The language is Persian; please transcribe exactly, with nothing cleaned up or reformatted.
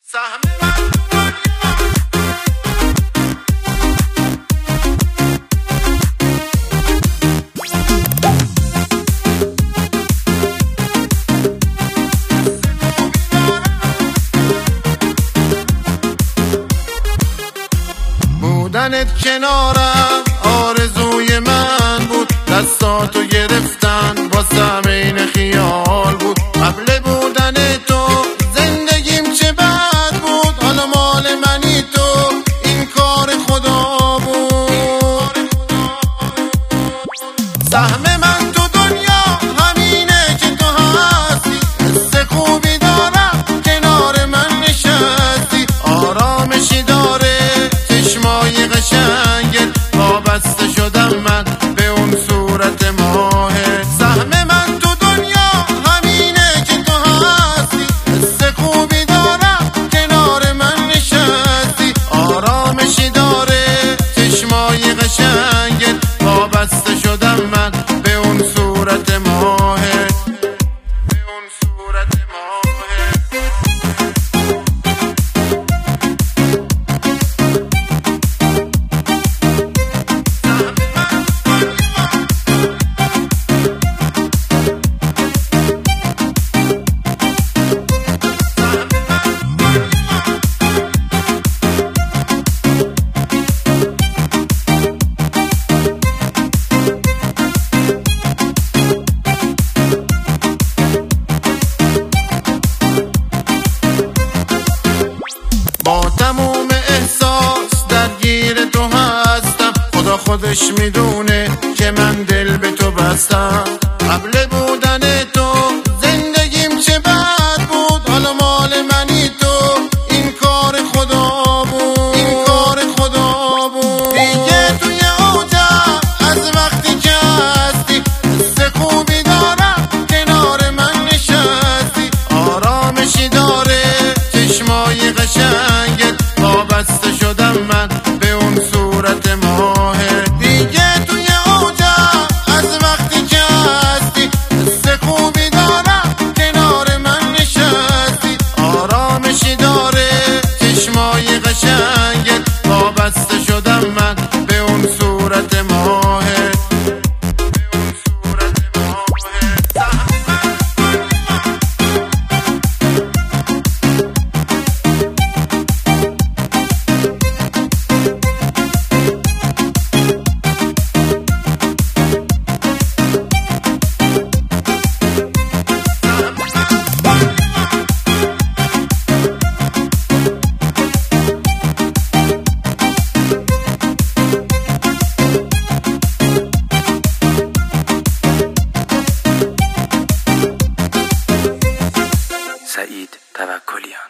سهم من بودنت کنارم آرزوی من بود، دستاتو گرفتن واسم این خیال بود. قبل بودن تو زندگیم چه بد بود، حالا مال منی تو این کار خدا بود. سهم من تو دنیا همینه که تو هستی، حس خوبی دارم کنار من نشستی. آرامشی داره چشمای قشنگت، وابسته شدم من به اون صورت ماهت. سهم من تو دنیا همینه که تو هستی، حس خوبی دارم کنار من نشستی. آرامشی داره چشمای قشنگت، وابسته شدم من به اون صورت ماهت، به اون صورت ماهت. با تموم احساس درگیر تو هستم، خدا خودش میدونه که من دل به تو بستم. قبل بودن تو زندگیم چه بد بود، حالا مال منی تو این کار خدا بود، این کار خدا بود. دیگه توی اوجم از وقتی که هستی، حس خوبی دارم کنار من نشستی. آرامشی داره چشمای قشنگت، وابسته شدم من به اون صورت ماهت. دیگه توی اوجم از وقتی که هستی، حس خوبی دارم کنار من نشستی. آرامشی داره چشمای قشنگت، وابسته شدم من به اون صورت ماهت، به اون صورت ماهت. سعید توکلیان.